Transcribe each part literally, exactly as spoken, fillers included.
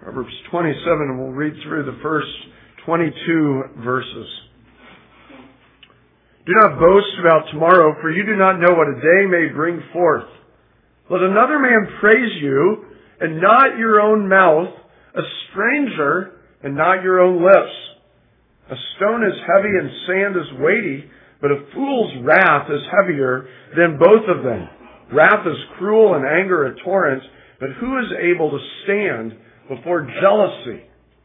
Proverbs twenty-seven, and we'll read through the first twenty-two verses. Do not boast about tomorrow, for you do not know what a day may bring forth. Let another man praise you, and not your own mouth, a stranger, and not your own lips. A stone is heavy and sand is weighty, but a fool's wrath is heavier than both of them. Wrath is cruel and anger a torrent, but who is able to stand before jealousy?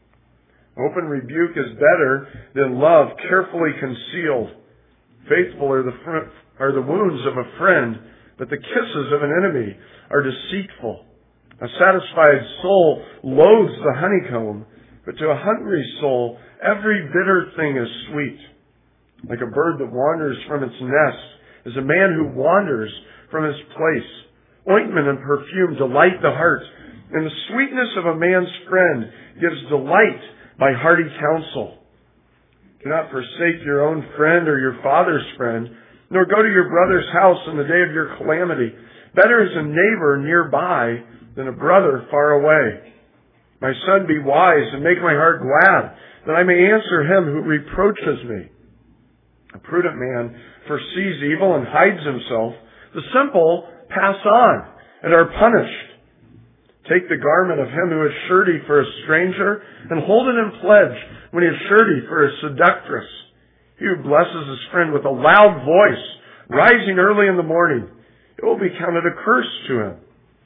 Open rebuke is better than love carefully concealed. Faithful are the fr- are the wounds of a friend, but the kisses of an enemy are deceitful. A satisfied soul loathes the honeycomb, but to a hungry soul every bitter thing is sweet. Like a bird that wanders from its nest is a man who wanders from his place. Ointment and perfume delight the heart, and the sweetness of a man's friend gives delight by hearty counsel. Do not forsake your own friend or your father's friend, nor go to your brother's house in the day of your calamity. Better is a neighbor nearby than a brother far away. My son, be wise and make my heart glad, that I may answer him who reproaches me. A prudent man foresees evil and hides himself. The simple pass on and are punished. Take the garment of him who is surety for a stranger, and hold it in pledge when he is surety for a seductress. He who blesses his friend with a loud voice, rising early in the morning, it will be counted a curse to him.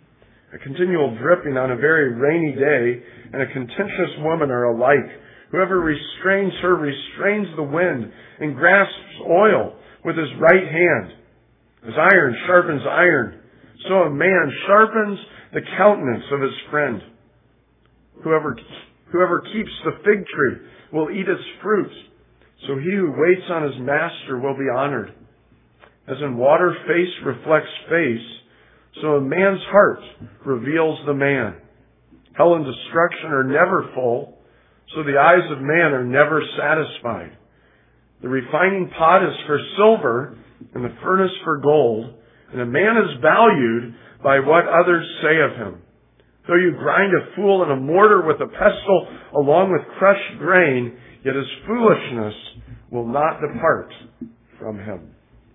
A continual dripping on a very rainy day and a contentious woman are alike. Whoever restrains her restrains the wind and grasps oil with his right hand. As iron sharpens iron, so a man sharpens the countenance of his friend. Whoever, whoever keeps the fig tree will eat its fruit, so he who waits on his master will be honored. As in water face reflects face, so a man's heart reveals the man. Hell and destruction are never full, so the eyes of man are never satisfied. The refining pot is for silver, and the furnace for gold, and a man is valued by what others say of him. Though you grind a fool in a mortar with a pestle along with crushed grain, yet his foolishness will not depart from him.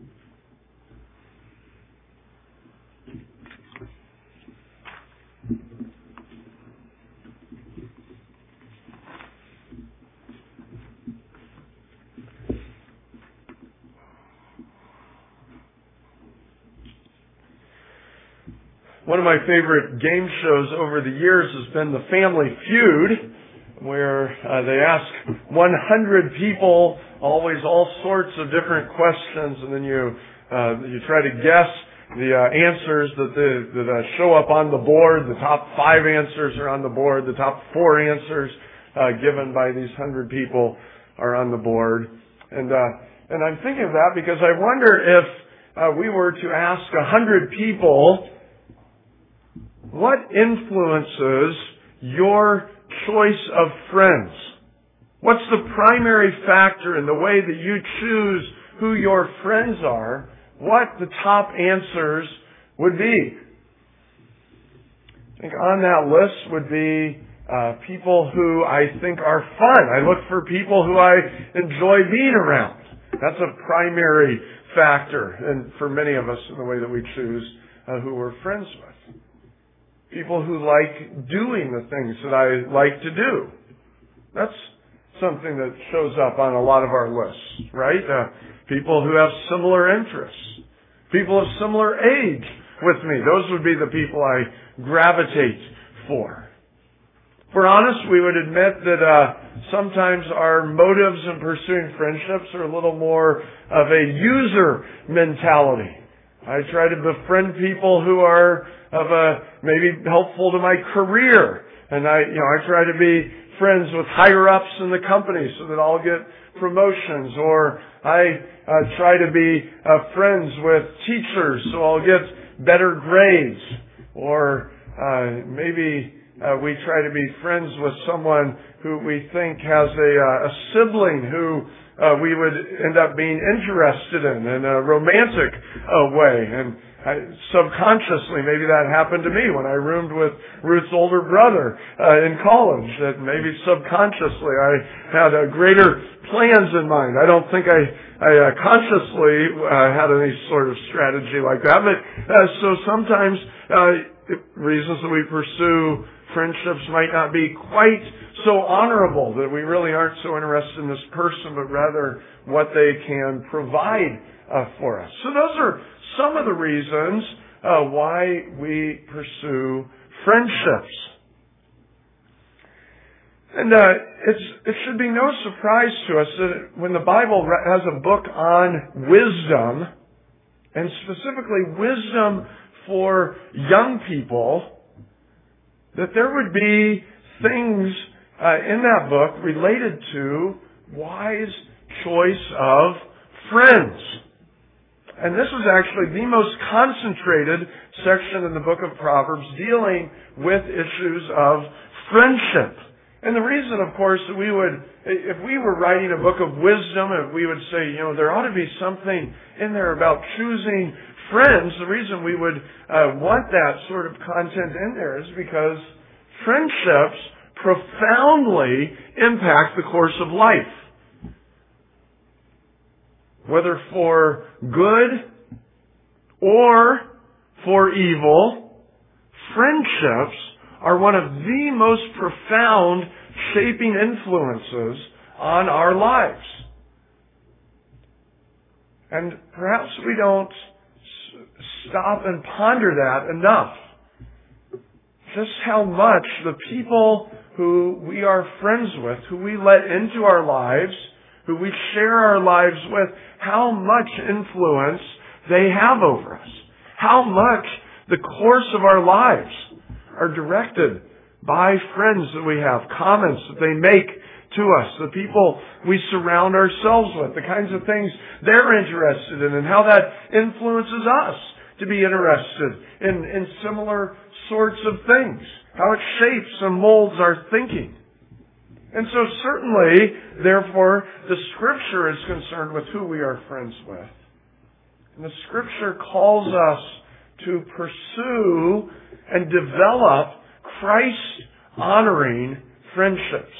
One of my favorite game shows over the years has been The Family Feud, where uh, they ask one hundred people always all sorts of different questions, and then you uh, you try to guess the uh, answers that, the, that uh, show up on the board. The top five answers are on the board. The top four answers uh, given by these one hundred people are on the board. And uh, and I'm thinking of that because I wonder if uh, we were to ask one hundred people, what influences your choice of friends? What's the primary factor in the way that you choose who your friends are? What the top answers would be? I think on that list would be uh, people who I think are fun. I look for people who I enjoy being around. That's a primary factor, and for many of us in the way that we choose uh, who we're friends with. People who like doing the things that I like to do. That's something that shows up on a lot of our lists, right? Uh, people who have similar interests. People of similar age with me. Those would be the people I gravitate for. If we're honest, we would admit that uh, sometimes our motives in pursuing friendships are a little more of a user mentality. I try to befriend people who are of a maybe helpful to my career, and I, you know, I try to be friends with higher ups in the company so that I'll get promotions, or I uh, try to be uh, friends with teachers so I'll get better grades, or uh, maybe uh, we try to be friends with someone who we think has a, uh, a sibling who uh, we would end up being interested in in a romantic uh, way. And I, subconsciously, maybe that happened to me when I roomed with Ruth's older brother uh, in college. That maybe subconsciously I had uh, greater plans in mind. I don't think I, I uh, consciously uh, had any sort of strategy like that. But uh, so sometimes uh, reasons that we pursue friendships might not be quite so honorable, that we really aren't so interested in this person, but rather what they can provide uh, for us. So those are some of the reasons uh, why we pursue friendships. And uh, it's, it should be no surprise to us that when the Bible has a book on wisdom, and specifically wisdom for young people, that there would be things uh, in that book related to wise choice of friends. And this is actually the most concentrated section in the book of Proverbs dealing with issues of friendship. And the reason, of course, that we would, if we were writing a book of wisdom, if we would say, you know, there ought to be something in there about choosing friends, the reason we would uh, want that sort of content in there is because friendships profoundly impact the course of life. Whether for good or for evil, friendships are one of the most profound shaping influences on our lives. And perhaps we don't stop and ponder that enough. Just how much the people who we are friends with, who we let into our lives, who we share our lives with, how much influence they have over us. How much the course of our lives are directed by friends that we have, comments that they make to us, the people we surround ourselves with, the kinds of things they're interested in, and how that influences us to be interested in, in similar sorts of things, how it shapes and molds our thinking. And so certainly, therefore, the Scripture is concerned with who we are friends with. And the Scripture calls us to pursue and develop Christ-honoring friendships.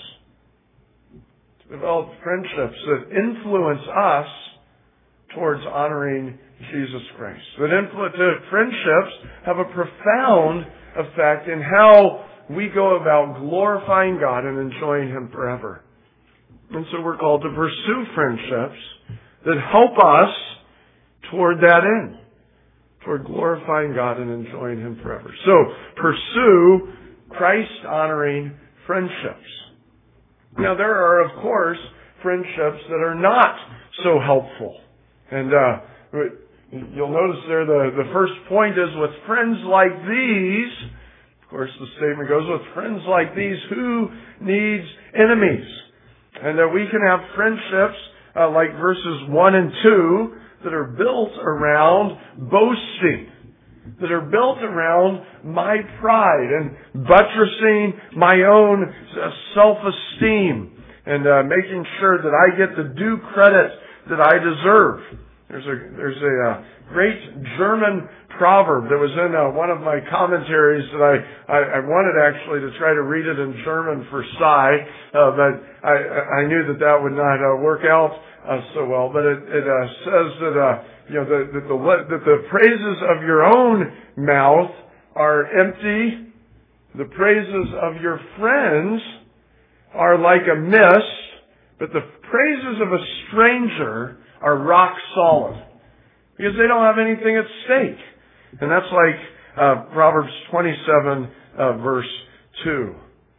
To develop friendships that influence us towards honoring Jesus Christ. That influ- that friendships have a profound effect in how we go about glorifying God and enjoying Him forever. And so we're called to pursue friendships that help us toward that end, toward glorifying God and enjoying Him forever. So pursue Christ-honoring friendships. Now there are, of course, friendships that are not so helpful. And uh, you'll notice there the, the first point is, with friends like these, of course the statement goes, with friends like these, who needs enemies? And that we can have friendships uh, like verses one and two that are built around boasting, that are built around my pride and buttressing my own uh, self-esteem and uh, making sure that I get the due credit that I deserve. There's a there's a uh, great German proverb that was in uh, one of my commentaries that I, I, I wanted actually to try to read it in German for Cy, uh, but I, I knew that that would not uh, work out uh, so well. But it, it uh, says that uh, you know that, that the that the praises of your own mouth are empty, the praises of your friends are like a mist, but the praises of a stranger are rock solid, because they don't have anything at stake. And that's like uh, Proverbs twenty-seven, uh, verse two.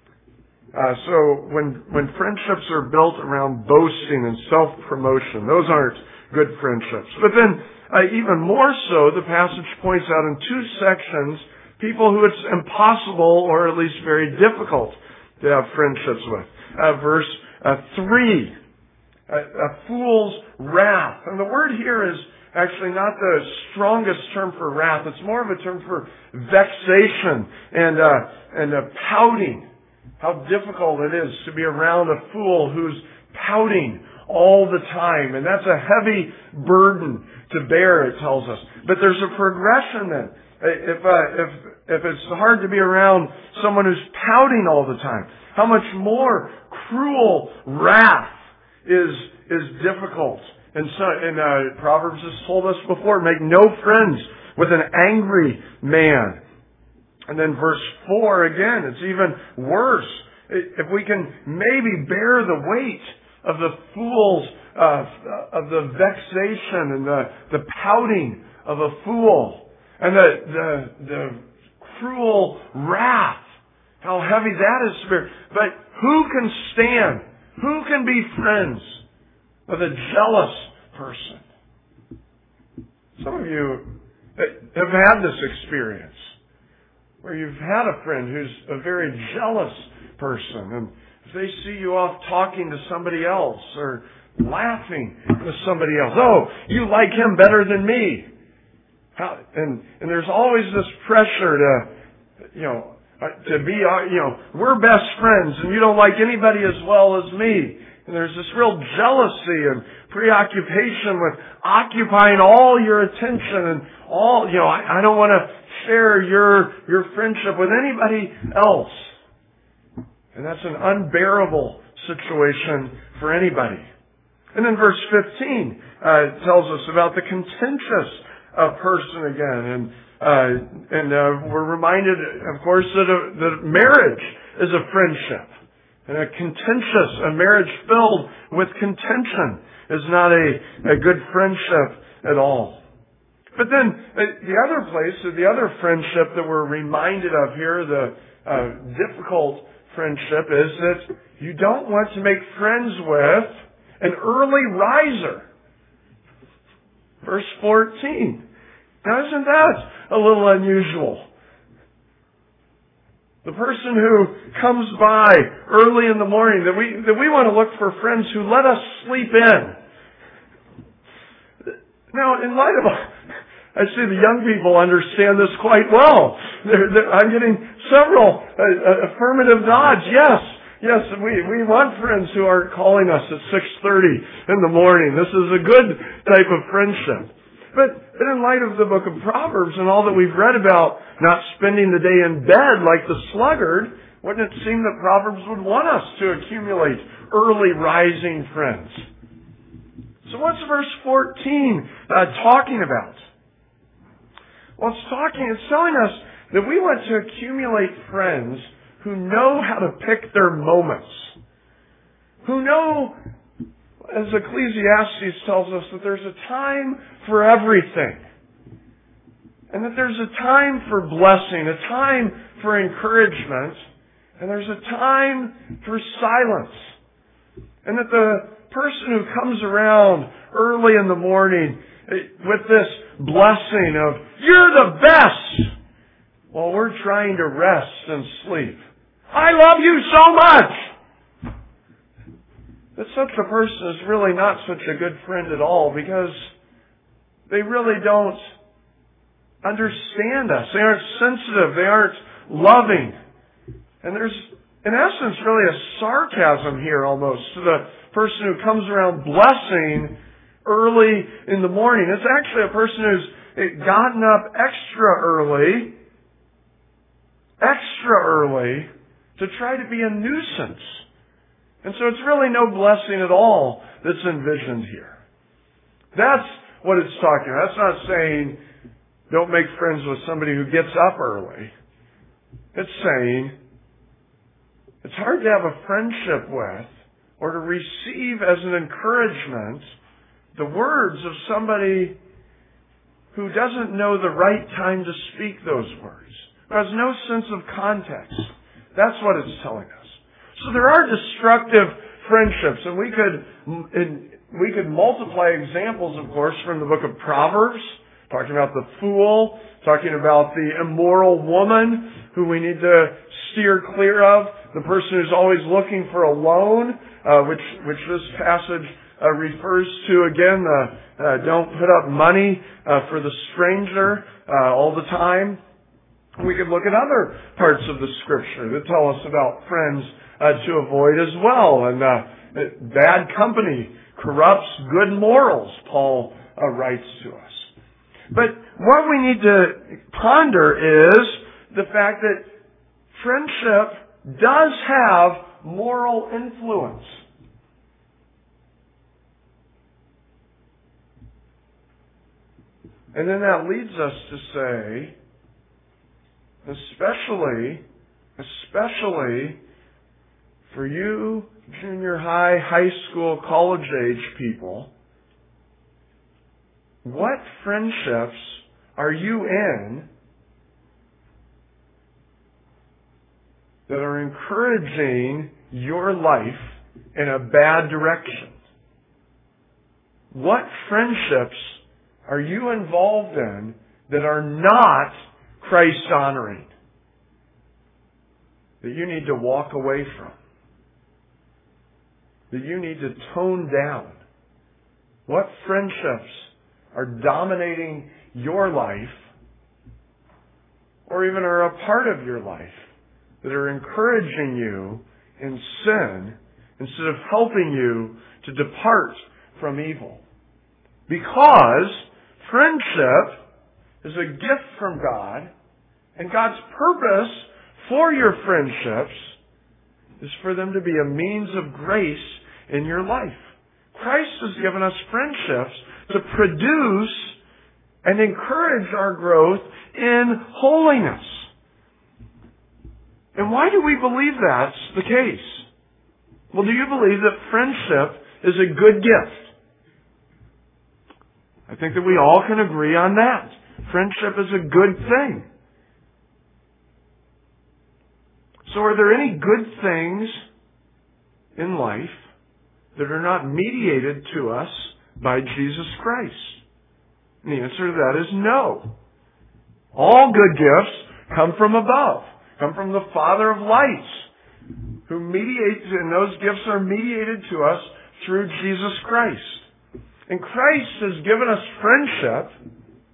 Uh, so when when friendships are built around boasting and self-promotion, those aren't good friendships. But then, uh, even more so, the passage points out in two sections people who it's impossible, or at least very difficult, to have friendships with. Uh, verse uh, three. A, a fool's wrath. And the word here is actually not the strongest term for wrath. It's more of a term for vexation and uh, and uh, pouting. How difficult it is to be around a fool who's pouting all the time. And that's a heavy burden to bear, it tells us. But there's a progression then. If, uh, if, if it's hard to be around someone who's pouting all the time, how much more cruel wrath is, is difficult. And so, and, uh, Proverbs has told us before, make no friends with an angry man. And then verse four again, it's even worse. If we can maybe bear the weight of the fool's, uh, of the vexation and the, the pouting of a fool, and the, the, the cruel wrath, how heavy that is to bear. But who can stand? Who can be friends with a jealous person? Some of you have had this experience where you've had a friend who's a very jealous person, and if they see you off talking to somebody else or laughing with somebody else, oh, you like him better than me. How, and and there's always this pressure to, you know, to be, you know, we're best friends and you don't like anybody as well as me. And there's this real jealousy and preoccupation with occupying all your attention and all, you know, I, I don't want to share your your friendship with anybody else. And that's an unbearable situation for anybody. And then verse fifteen uh, tells us about the contentious uh, person again. And uh, and uh, we're reminded, of course, that, a, that marriage is a friendship. And a contentious, a marriage filled with contention is not a, a good friendship at all. But then uh, the other place, or the other friendship that we're reminded of here, the uh, difficult friendship, is that you don't want to make friends with an early riser. Verse fourteen. Now isn't that a little unusual? The person who comes by early in the morning, that we, that we want to look for friends who let us sleep in. Now, in light of, I see the young people understand this quite well. They're, they're, I'm getting several uh, affirmative nods. Yes, yes, we, we want friends who are calling us at six thirty in the morning. This is a good type of friendship. But, but in light of the book of Proverbs and all that we've read about not spending the day in bed like the sluggard, wouldn't it seem that Proverbs would want us to accumulate early rising friends? So what's verse fourteen uh, talking about? Well, it's talking, it's telling us that we want to accumulate friends who know how to pick their moments. Who know, as Ecclesiastes tells us, that there's a time for everything. And that there's a time for blessing, a time for encouragement, and there's a time for silence. And that the person who comes around early in the morning with this blessing of, you're the best, while we're trying to rest and sleep. I love you so much! That such a person is really not such a good friend at all, because they really don't understand us. They aren't sensitive. They aren't loving. And there's, in essence, really a sarcasm here almost to the person who comes around blessing early in the morning. It's actually a person who's gotten up extra early, extra early, to try to be a nuisance. And so it's really no blessing at all that's envisioned here. That's what it's talking about. That's not saying don't make friends with somebody who gets up early. It's saying it's hard to have a friendship with or to receive as an encouragement the words of somebody who doesn't know the right time to speak those words, who has no sense of context. That's what it's telling us. So there are destructive friendships, and we could and we could multiply examples, of course, from the book of Proverbs, talking about the fool, talking about the immoral woman who we need to steer clear of, the person who's always looking for a loan, uh, which which this passage uh, refers to, again, uh, uh, don't put up money uh, for the stranger uh, all the time. We could look at other parts of the Scripture that tell us about friends uh, to avoid as well. And uh, bad company corrupts good morals, Paul uh, writes to us. But what we need to ponder is the fact that friendship does have moral influence. And then that leads us to say, especially, especially for you junior high, high school, college age people, what friendships are you in that are encouraging your life in a bad direction? What friendships are you involved in that are not Christ-honoring, that you need to walk away from, that you need to tone down? What friendships are dominating your life, or even are a part of your life, that are encouraging you in sin instead of helping you to depart from evil? Because friendship is a gift from God, and God's purpose for your friendships is for them to be a means of grace in your life. Christ has given us friendships to produce and encourage our growth in holiness. And why do we believe that's the case? Well, do you believe that friendship is a good gift? I think that we all can agree on that. Friendship is a good thing. So are there any good things in life that are not mediated to us by Jesus Christ? And the answer to that is no. All good gifts come from above, come from the Father of lights, who mediates, and those gifts are mediated to us through Jesus Christ. And Christ has given us friendship.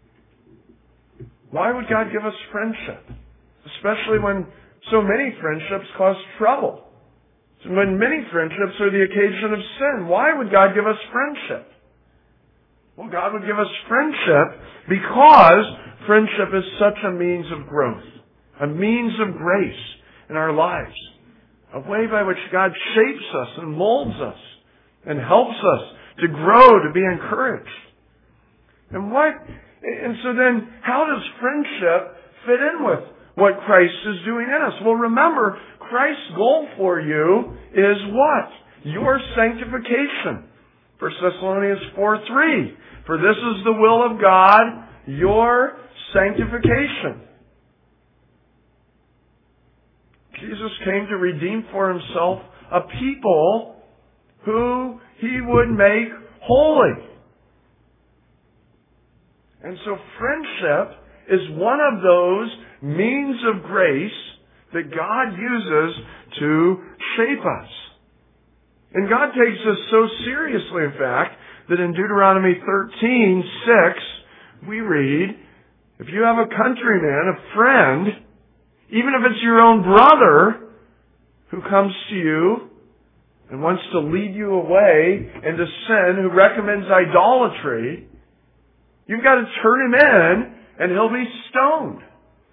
Why would God give us friendship? Especially when so many friendships cause trouble. When many friendships are the occasion of sin. Why would God give us friendship? Well, God would give us friendship because friendship is such a means of growth, a means of grace in our lives, a way by which God shapes us and molds us and helps us to grow, to be encouraged. And what, and so then, how does friendship fit in with what Christ is doing in us? Well, remember, Christ's goal for you is what? Your sanctification. First Thessalonians four three. For this is the will of God, your sanctification. Jesus came to redeem for himself a people who he would make holy. And so friendship is one of those means of grace that God uses to shape us. And God takes this so seriously, in fact, that in Deuteronomy thirteen six, we read, if you have a countryman, a friend, even if it's your own brother, who comes to you and wants to lead you away into sin, who recommends idolatry, you've got to turn him in and he'll be stoned.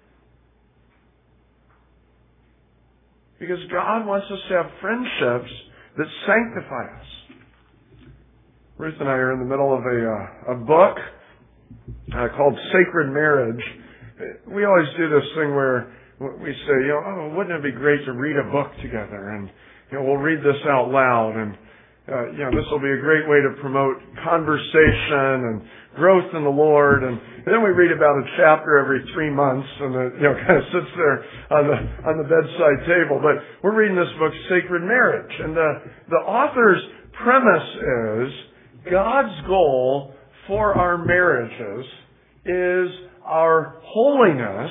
Because God wants us to have friendships that sanctify us. Ruth and I are in the middle of a, uh, a book uh, called Sacred Marriage. We always do this thing where we say, you know, oh, wouldn't it be great to read a book together? And, you know, we'll read this out loud. And, uh, you know, this will be a great way to promote conversation and growth in the Lord. And, and then we read about a chapter every three months, and it, you know, kind of sits there on the on the bedside table. But we're reading this book, Sacred Marriage, and the the author's premise is God's goal for our marriages is our holiness,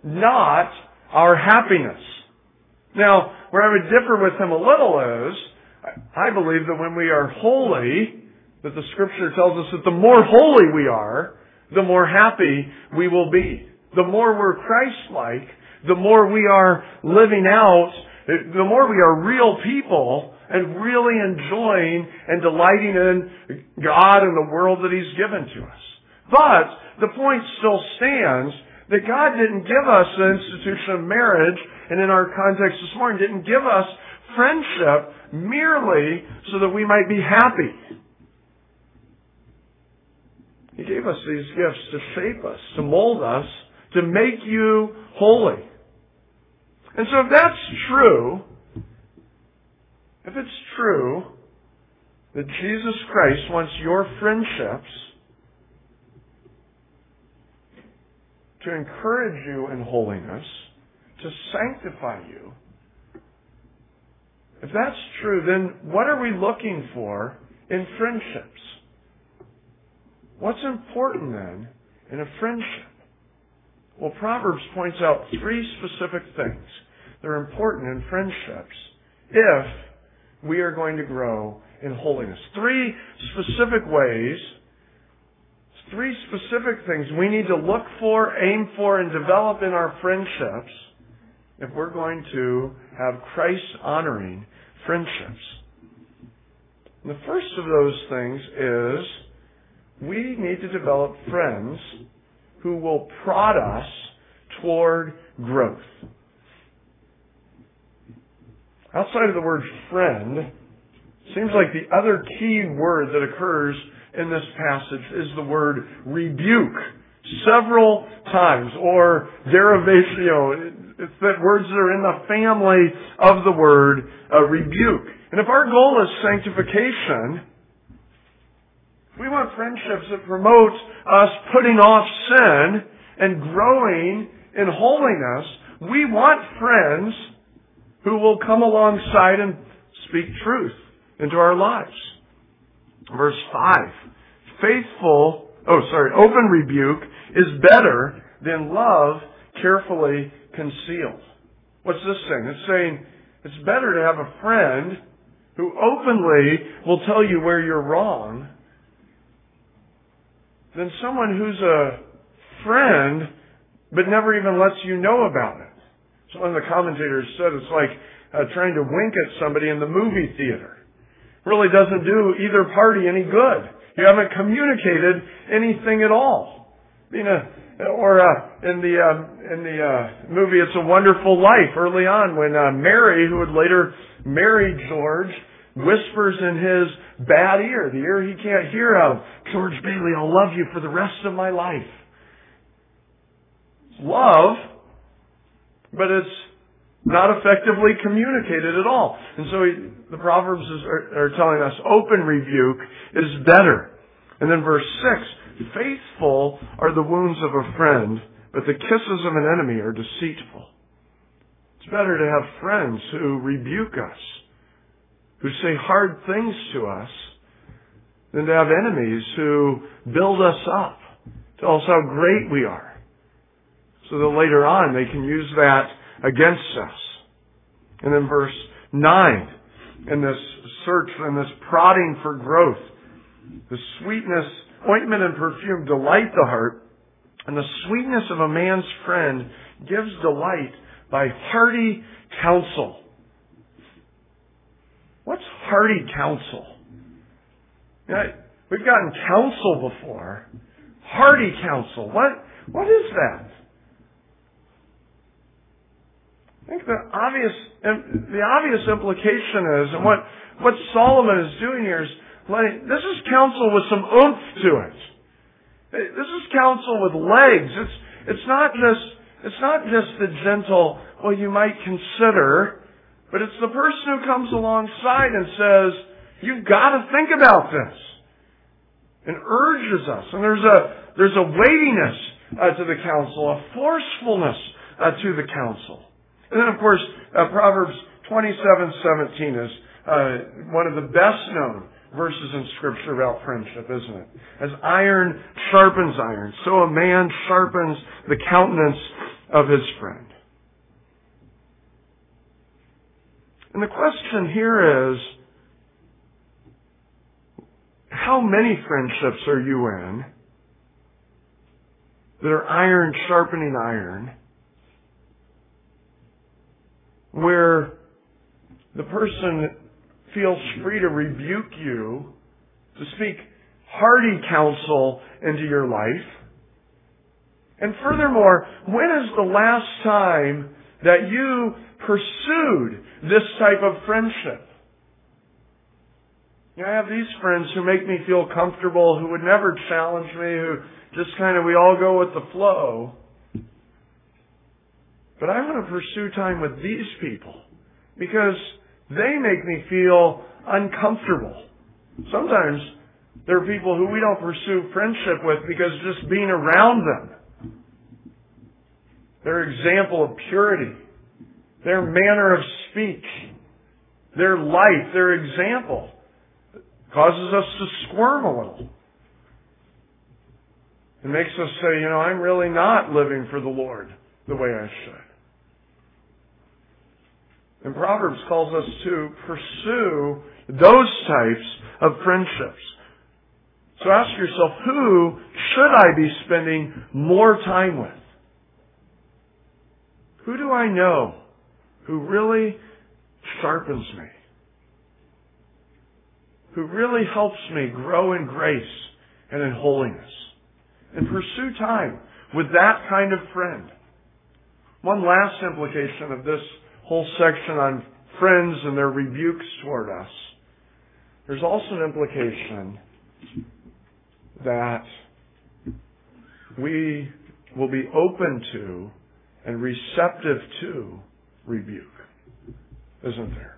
not our happiness. Now, where I would differ with him a little is, I believe that when we are holy, that the Scripture tells us that the more holy we are, the more happy we will be. The more we're Christ-like, the more we are living out, the more we are real people and really enjoying and delighting in God and the world that He's given to us. But the point still stands that God didn't give us the institution of marriage, and in our context this morning, didn't give us friendship merely so that we might be happy. He gave us these gifts to shape us, to mold us, to make you holy. And so if that's true, if it's true that Jesus Christ wants your friendships to encourage you in holiness, to sanctify you, if that's true, then what are we looking for in friendships? What's important then in a friendship? Well, Proverbs points out three specific things that are important in friendships if we are going to grow in holiness. Three specific ways, three specific things we need to look for, aim for, and develop in our friendships if we're going to have Christ-honoring friendships. And the first of those things is we need to develop friends who will prod us toward growth. Outside of the word friend, seems like the other key word that occurs in this passage is the word rebuke. Several times, or derivation, you know, it's that words that are in the family of the word uh, rebuke. And if our goal is sanctification, we want friendships that promote us putting off sin and growing in holiness. We want friends who will come alongside and speak truth into our lives. Verse five. Faithful, oh sorry, open rebuke is better than love carefully concealed. What's this saying? It's saying it's better to have a friend who openly will tell you where you're wrong than someone who's a friend but never even lets you know about it. So one of the commentators said it's like uh, trying to wink at somebody in the movie theater. Really doesn't do either party any good. You haven't communicated anything at all. You know, or uh, in the uh, in the uh, movie It's a Wonderful Life, early on when uh, Mary, who would later marry George, whispers in his bad ear, the ear he can't hear out of, George Bailey, I'll love you for the rest of my life. It's love, but it's not effectively communicated at all. And so he, the Proverbs is, are, are telling us open rebuke is better. And then verse six, faithful are the wounds of a friend, but the kisses of an enemy are deceitful. It's better to have friends who rebuke us, who say hard things to us, than to have enemies who build us up, tell us how great we are, so that later on they can use that against us. And then verse nine, in this search and this prodding for growth, the sweetness, ointment and perfume delight the heart, and the sweetness of a man's friend gives delight by hearty counsel. What's hearty counsel? You know, we've gotten counsel before. Hearty counsel. What, what is that? I think the obvious, the obvious implication is, and what, what Solomon is doing here is, letting, this is counsel with some oomph to it. This is counsel with legs. It's, it's not just, it's not just the gentle, well, you might consider, but it's the person who comes alongside and says, you've got to think about this, and urges us. And there's a, there's a weightiness uh, to the counsel, a forcefulness uh, to the counsel. And then, of course, uh, Proverbs twenty-seven seventeen is uh, one of the best known verses in Scripture about friendship, isn't it? As iron sharpens iron, so a man sharpens the countenance of his friend. And the question here is, how many friendships are you in that are iron sharpening iron, where the person feels free to rebuke you, to speak hearty counsel into your life? And furthermore, when is the last time that you pursued this type of friendship? You know, I have these friends who make me feel comfortable, who would never challenge me, who just kind of, we all go with the flow. But I want to pursue time with these people because they make me feel uncomfortable. Sometimes there are people who we don't pursue friendship with because just being around them, their example of purity, their manner of speech, their life, their example, causes us to squirm a little. It makes us say, you know, I'm really not living for the Lord the way I should. And Proverbs calls us to pursue those types of friendships. So ask yourself, who should I be spending more time with? Who do I know who really sharpens me? Who really helps me grow in grace and in holiness? And pursue time with that kind of friend. One last implication of this whole section on friends and their rebukes toward us. There's also an implication that we will be open to and receptive to rebuke, isn't there?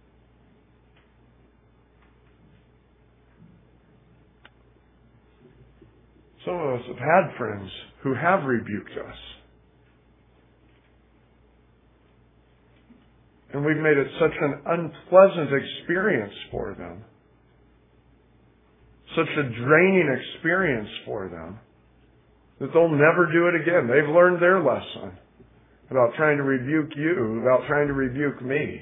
Some of us have had friends who have rebuked us. And we've made it such an unpleasant experience for them. Such a draining experience for them that they'll never do it again. They've learned their lesson about trying to rebuke you, about trying to rebuke me.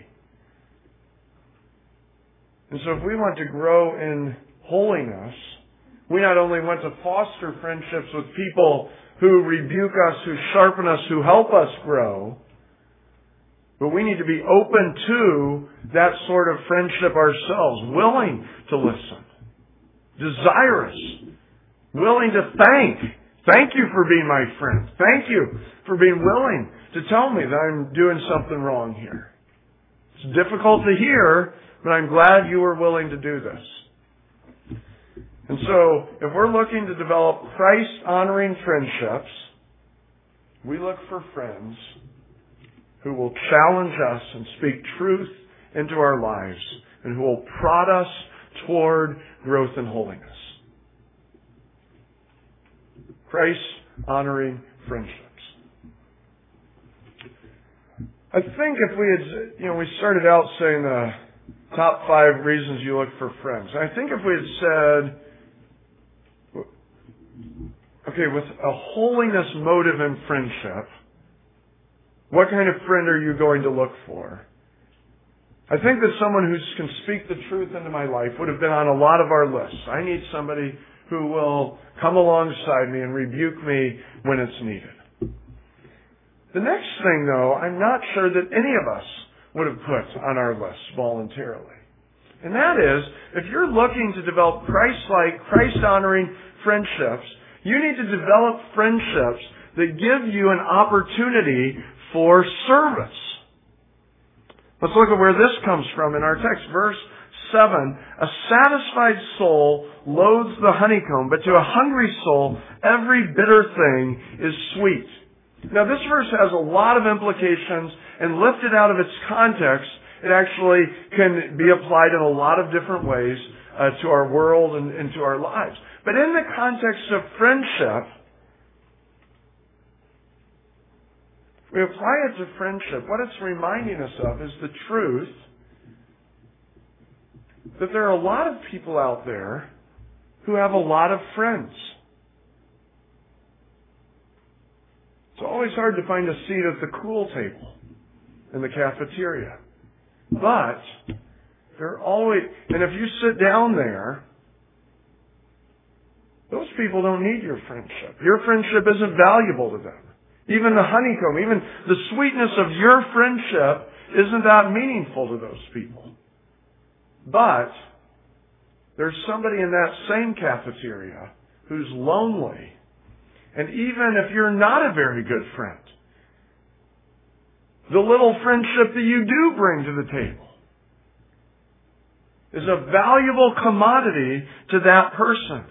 And so if we want to grow in holiness, we not only want to foster friendships with people who rebuke us, who sharpen us, who help us grow, but we need to be open to that sort of friendship ourselves, willing to listen, desirous, willing to thank. Thank you for being my friend. Thank you for being willing to tell me that I'm doing something wrong here. It's difficult to hear, but I'm glad you were willing to do this. And so, if we're looking to develop Christ-honoring friendships, we look for friends who will challenge us and speak truth into our lives and who will prod us toward growth and holiness. Christ-honoring friendships. I think if we had, you know, we started out saying the top five reasons you look for friends. I think if we had said, okay, with a holiness motive in friendship, what kind of friend are you going to look for? I think that someone who can speak the truth into my life would have been on a lot of our lists. I need somebody who will come alongside me and rebuke me when it's needed. The next thing, though, I'm not sure that any of us would have put on our list voluntarily. And that is, if you're looking to develop Christ-like, Christ-honoring friendships, you need to develop friendships that give you an opportunity for service. Let's look at where this comes from in our text. Verse seven, a satisfied soul loathes the honeycomb, but to a hungry soul, every bitter thing is sweet. Now this verse has a lot of implications, and lifted out of its context, it actually can be applied in a lot of different ways uh, to our world and, and to our lives. But in the context of friendship, we apply it to friendship. What it's reminding us of is the truth that there are a lot of people out there who have a lot of friends. It's always hard to find a seat at the cool table in the cafeteria. But there are always, and if you sit down there, people don't need your friendship. Your friendship isn't valuable to them. Even the honeycomb, even the sweetness of your friendship isn't that meaningful to those people. But there's somebody in that same cafeteria who's lonely. And even if you're not a very good friend, the little friendship that you do bring to the table is a valuable commodity to that person.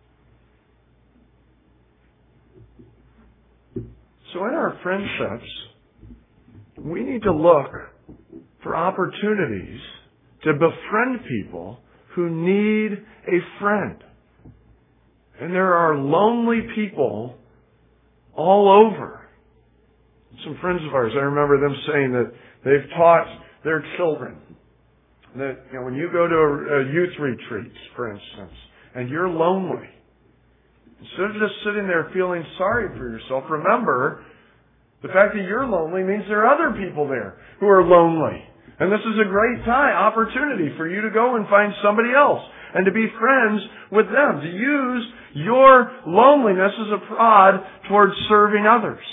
So in our friendships, we need to look for opportunities to befriend people who need a friend. And there are lonely people all over. Some friends of ours, I remember them saying that they've taught their children that, you know, when you go to a, a youth retreat, for instance, and you're lonely, instead of just sitting there feeling sorry for yourself, remember the fact that you're lonely means there are other people there who are lonely. And this is a great time, opportunity for you to go and find somebody else and to be friends with them, to use your loneliness as a prod towards serving others.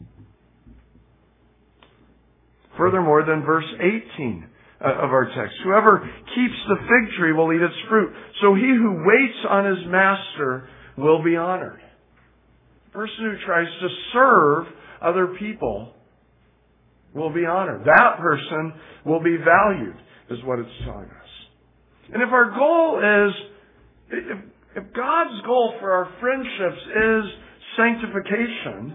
Furthermore, then verse eighteen of our text, whoever keeps the fig tree will eat its fruit. So he who waits on his master will be honored. The person who tries to serve other people will be honored. That person will be valued, is what it's telling us. And if our goal is, if, if God's goal for our friendships is sanctification,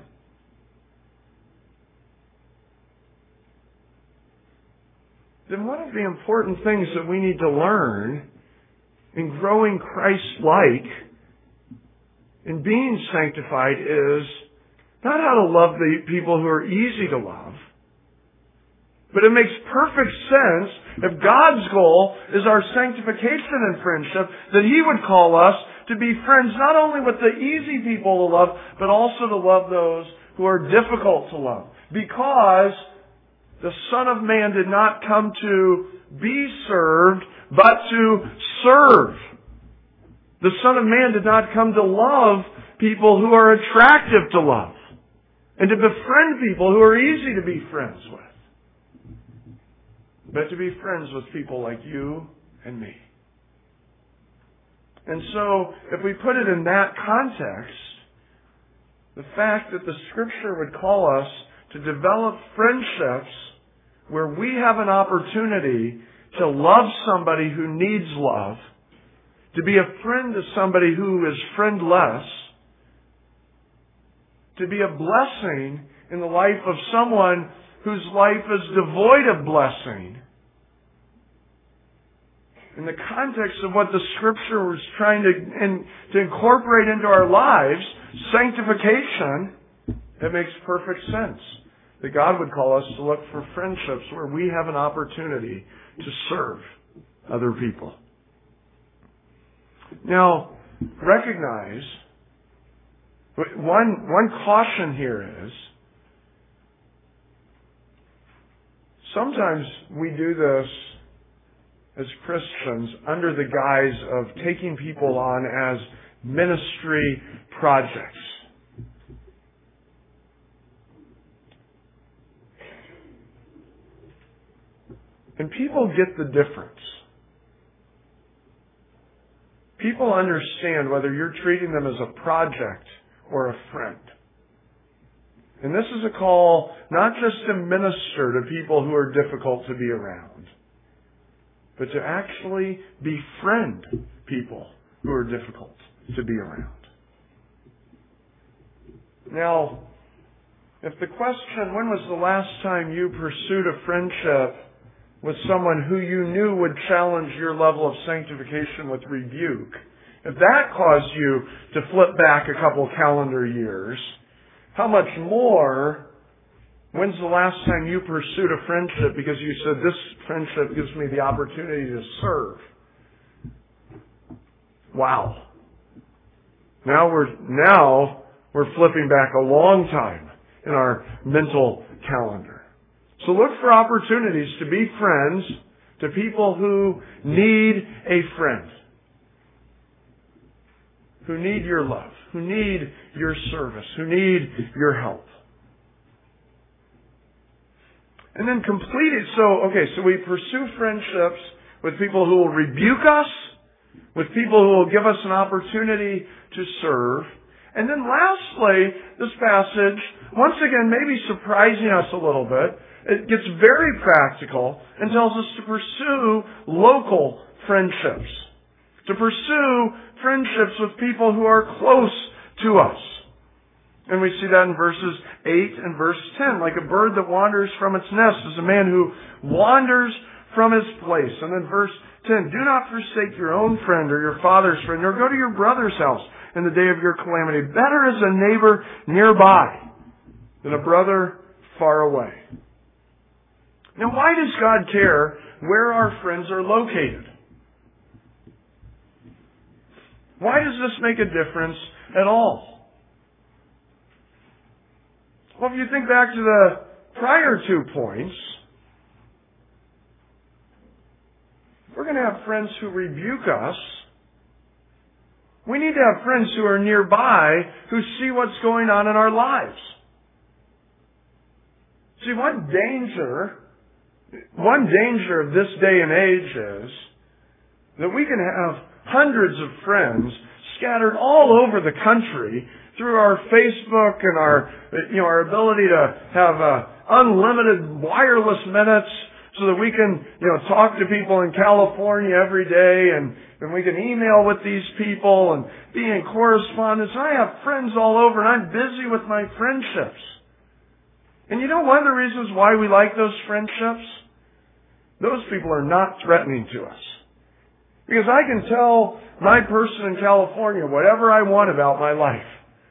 then one of the important things that we need to learn in growing Christ-like, in being sanctified, is not how to love the people who are easy to love, but it makes perfect sense if God's goal is our sanctification and friendship, that He would call us to be friends not only with the easy people to love, but also to love those who are difficult to love. Because the Son of Man did not come to be served, but to serve. The Son of Man did not come to love people who are attractive to love, and to befriend people who are easy to be friends with, but to be friends with people like you and me. And so, if we put it in that context, the fact that the Scripture would call us to develop friendships where we have an opportunity to love somebody who needs love, to be a friend to somebody who is friendless, to be a blessing in the life of someone whose life is devoid of blessing. In the context of what the Scripture was trying to, in, to incorporate into our lives, sanctification, it makes perfect sense that God would call us to look for friendships where we have an opportunity to serve other people. Now, recognize, one, one caution here is, sometimes we do this as Christians under the guise of taking people on as ministry projects. And people get the difference. People understand whether you're treating them as a project or a friend. And this is a call not just to minister to people who are difficult to be around, but to actually befriend people who are difficult to be around. Now, if the question, when was the last time you pursued a friendship with someone who you knew would challenge your level of sanctification with rebuke, if that caused you to flip back a couple calendar years, how much more, when's the last time you pursued a friendship because you said, this friendship gives me the opportunity to serve? Wow. Now we're, now we're flipping back a long time in our mental calendar. So look for opportunities to be friends to people who need a friend. who need your love, who need your service, who need your help. And then complete it. So, okay, so we pursue friendships with people who will rebuke us, with people who will give us an opportunity to serve. And then lastly, this passage, once again, maybe surprising us a little bit, it gets very practical and tells us to pursue local friendships. To pursue friendships with people who are close to us. And we see that in verses eight and verse ten. Like a bird that wanders from its nest is a man who wanders from his place. And then verse ten, do not forsake your own friend or your father's friend, nor go to your brother's house in the day of your calamity. Better is a neighbor nearby than a brother far away. Now, why does God care where our friends are located? Why does this make a difference at all? Well, if you think back to the prior two points, we're going to have friends who rebuke us. We need to have friends who are nearby who see what's going on in our lives. See, one danger, one danger of this day and age is that we can have hundreds of friends scattered all over the country through our Facebook and our, you know, our ability to have uh, unlimited wireless minutes so that we can, you know, talk to people in California every day and, and we can email with these people and be in correspondence. I have friends all over and I'm busy with my friendships. And you know one of the reasons why we like those friendships? Those people are not threatening to us. Because I can tell my person in California whatever I want about my life.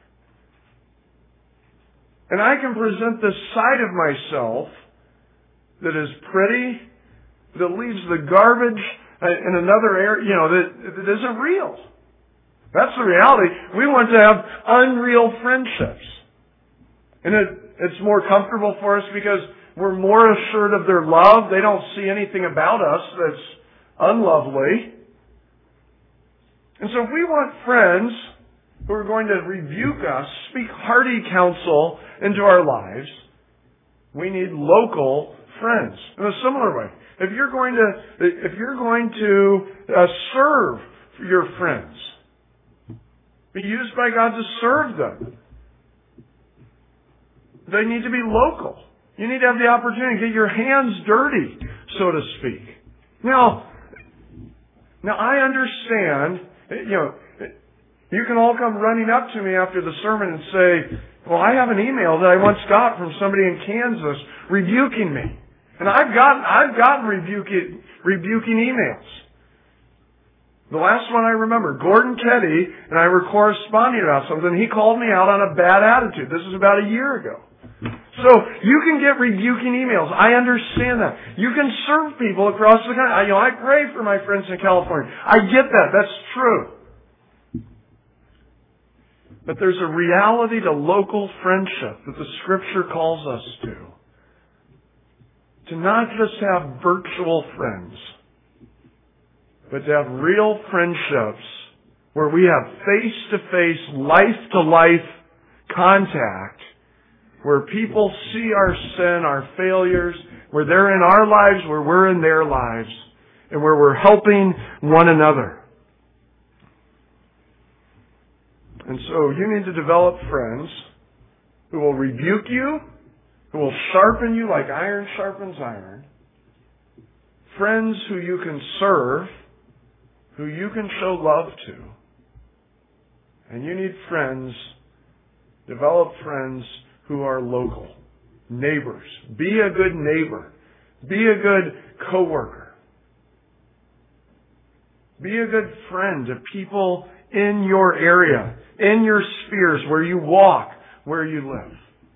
And I can present this side of myself that is pretty, that leaves the garbage in another area, you know, that, that isn't real. That's the reality. We want to have unreal friendships. And it, it's more comfortable for us because we're more assured of their love. They don't see anything about us that's unlovely. And so if we want friends who are going to rebuke us, speak hearty counsel into our lives, we need local friends. In a similar way, if you're going to, if you're going to uh, serve your friends, be used by God to serve them, they need to be local. You need to have the opportunity to get your hands dirty, so to speak. Now, now I understand. You know, you can all come running up to me after the sermon and say, well, I have an email that I once got from somebody in Kansas rebuking me. And I've gotten, I've gotten rebuking, rebuking emails. The last one I remember, Gordon Keddy and I were corresponding about something. He called me out on a bad attitude. This is about a year ago. So you can get rebuking emails. I understand that. You can serve people across the country. I, you know, I pray for my friends in California. I get that. That's true. But there's a reality to local friendship that the Scripture calls us to. To not just have virtual friends, but to have real friendships where we have face-to-face, life-to-life contact, where people see our sin, our failures, where they're in our lives, where we're in their lives, and where we're helping one another. And so you need to develop friends who will rebuke you, who will sharpen you like iron sharpens iron. Friends who you can serve, who you can show love to. And you need friends, develop friends who are local. Neighbors. Be a good neighbor. Be a good coworker. Be a good friend to people in your area, in your spheres, where you walk, where you live.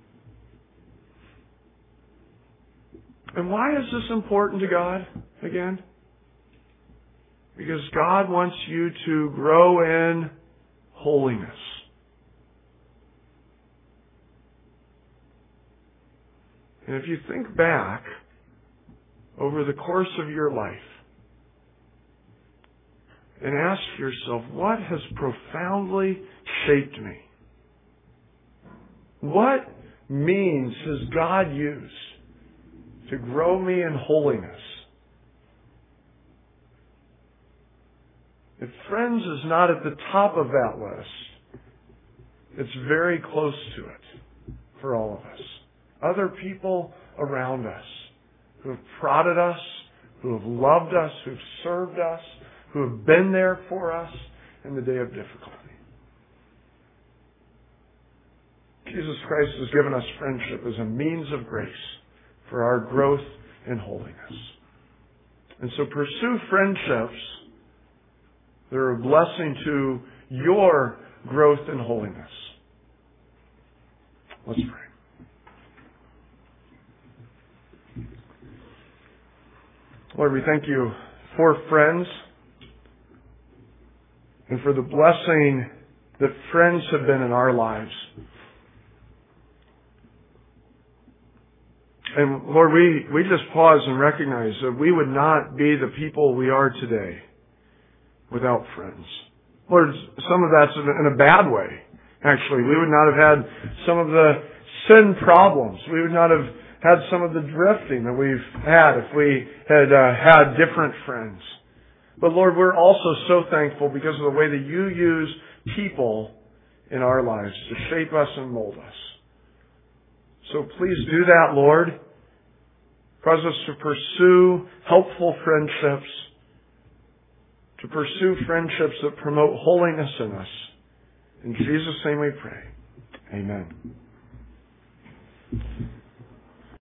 And why is this important to God again? Because God wants you to grow in holiness. And if you think back over the course of your life, and ask yourself, what has profoundly shaped me? What means has God used to grow me in holiness? If friends is not at the top of that list, it's very close to it for all of us. Other people around us who have prodded us, who have loved us, who have served us, who have been there for us in the day of difficulty. Jesus Christ has given us friendship as a means of grace for our growth in holiness. And so pursue friendships that are a blessing to your growth in holiness. Let's pray. Lord, we thank you for friends and for the blessing that friends have been in our lives. And Lord, we, we just pause and recognize that we would not be the people we are today without friends. Lord, some of that's in a bad way, actually. We would not have had some of the sin problems. We would not have had some of the drifting that we've had if we had uh, had different friends. But Lord, we're also so thankful because of the way that you use people in our lives to shape us and mold us. So please do that, Lord. Cause us to pursue helpful friendships, to pursue friendships that promote holiness in us. In Jesus' name we pray. Amen.